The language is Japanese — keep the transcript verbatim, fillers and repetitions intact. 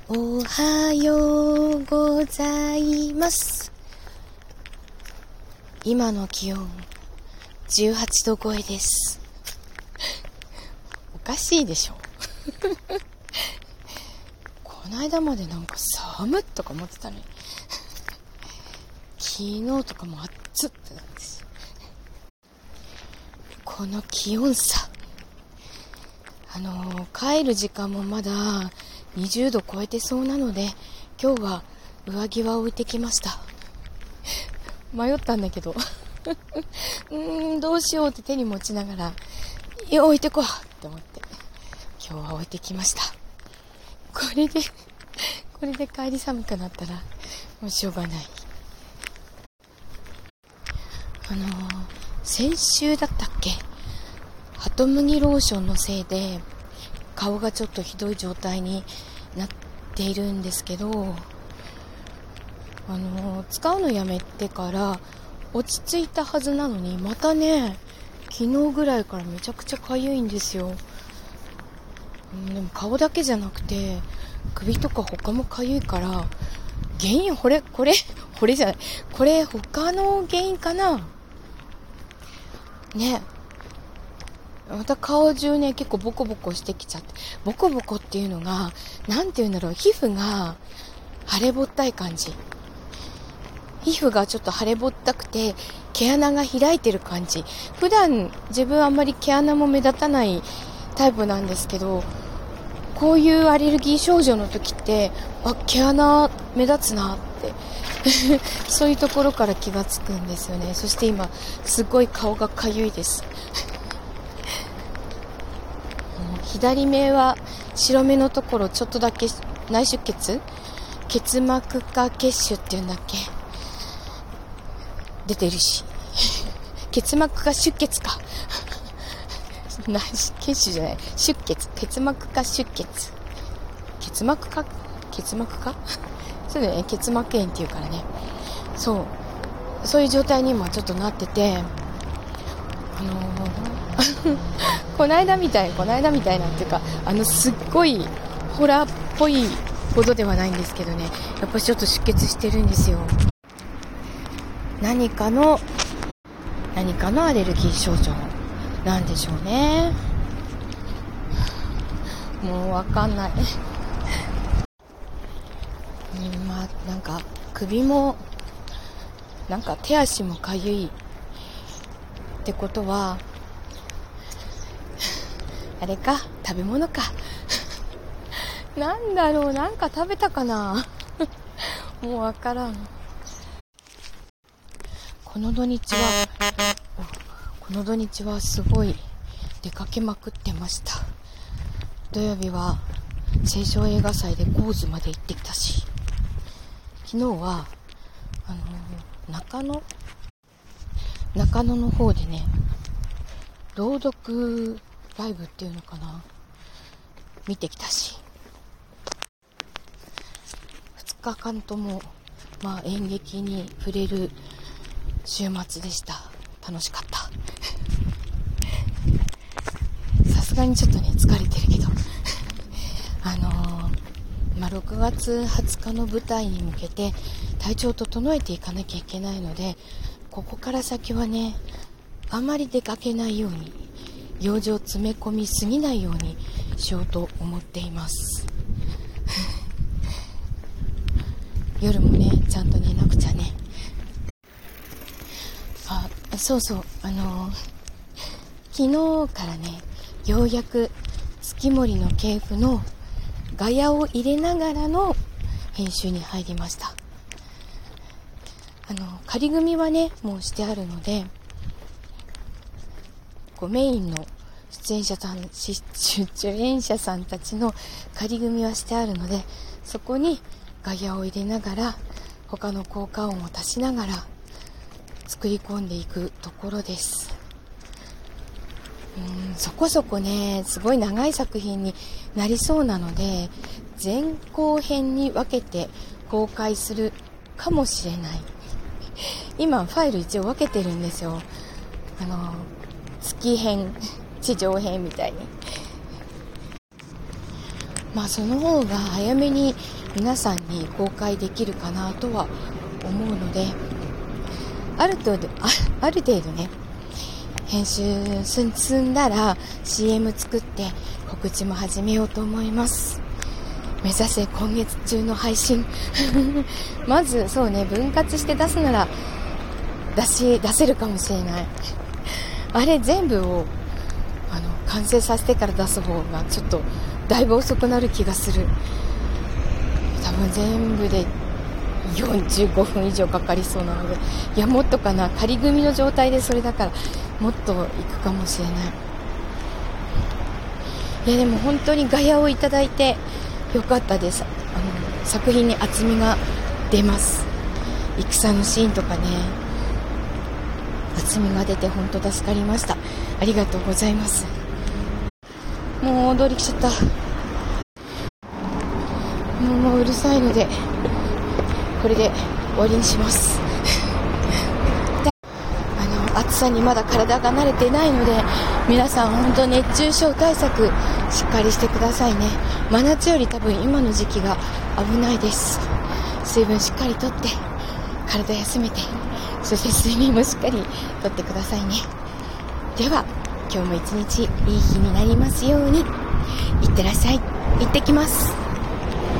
おはようございます。今の気温じゅうはちど超えです。おかしいでしょ。この間までなんか寒っとか思ってたのに昨日とかも暑ってなんですよ。この気温差、あのー、帰る時間もまだにじゅうど超えてそうなので、今日は上着は置いてきました。迷ったんだけどうーんどうしようって手に持ちながら、いや置いてこうって思って今日は置いてきました。これでこれで帰り寒くなったらもうしょうがない。あのー、先週だったっけ、ハトムギローションのせいで顔がちょっとひどい状態になっているんですけど、あのー、使うのやめてから落ち着いたはずなのに、またね昨日ぐらいからめちゃくちゃかゆいんですよ。うん、でも顔だけじゃなくて首とか他もかゆいから、原因これこれこれじゃないこれ他の原因かなね。また顔中ね結構ボコボコしてきちゃって、ボコボコっていうのがなんていうんだろう、皮膚が腫れぼったい感じ、皮膚がちょっと腫れぼったくて毛穴が開いてる感じ。普段自分あんまり毛穴も目立たないタイプなんですけど、こういうアレルギー症状の時ってあ毛穴目立つなってそういうところから気がつくんですよね。そして今すごい顔がかゆいです左目は白目のところちょっとだけ内出血、結膜下血腫っていうんだっけ、出てるし結膜下出血か内血腫じゃない、出血、結膜下出血、結膜下結膜下そうだよね、結膜炎っていうからね。そうそういう状態に今ちょっとなってて、あのー、こないだみたいこないだみたいなんていうか、あのすっごいホラーっぽいほどではないんですけどね、やっぱりちょっと出血してるんですよ。何かの何かのアレルギー症状なんでしょうね。もうわかんないうん、まあなんか首もなんか手足もかゆいってことはあれか、食べ物かなんだろう、なんか食べたかなもうわからん。この土日はこの土日はすごい出かけまくってました。土曜日は青少映画祭で高津まで行ってきたし、昨日はあの中野中野の方でね、朗読ライブっていうのかな、見てきたし、ふつかかんとも、まあ、演劇に触れる週末でした。楽しかったさすがにちょっとね疲れてるけどあのー、まあ、ろくがつはつかの舞台に向けて体調を整えていかなきゃいけないので、ここから先はねあまり出かけないように、用事を詰め込みすぎないようにしようと思っています夜もねちゃんと寝なくちゃね。あ、そうそう、あのー、昨日からねようやく月森の系譜のガヤを入れながらの編集に入りました。あの仮組みはねもうしてあるので、こうメインの出演者さん出演者さんたちの仮組みはしてあるので、そこにガヤを入れながら他の効果音を足しながら作り込んでいくところです。うん、そこそこねすごい長い作品になりそうなので、前後編に分けて公開するかもしれない。今ファイル一応分けてるんですよ。あの月編地上編みたいに。 まあその方が早めに皆さんに公開できるかなとは思うので、ある程度 あ, ある程度ね編集進んだら シーエム 作って告知も始めようと思います。目指せ今月中の配信まずそうね、分割して出すなら出し出せるかもしれないあれ全部をあの完成させてから出す方がちょっとだいぶ遅くなる気がする。多分全部でよんじゅうごふん以上かかりそうなので、いやもっとかな、仮組みの状態でそれだからもっといくかもしれない。いやでも本当にガヤをいただいてよかったです。あの作品に厚みが出ます。戦のシーンとかね、厚みが出て本当助かりました。ありがとうございます。もう踊りきちゃった。もうもううるさいのでこれで終わりにしますあの暑さにまだ体が慣れてないので、皆さん本当熱中症対策しっかりしてくださいね。真夏より多分今の時期が危ないです。水分しっかりとって体休めて、そして睡眠もしっかりとってくださいね。では今日も一日いい日になりますように。いってらっしゃい。行ってきます。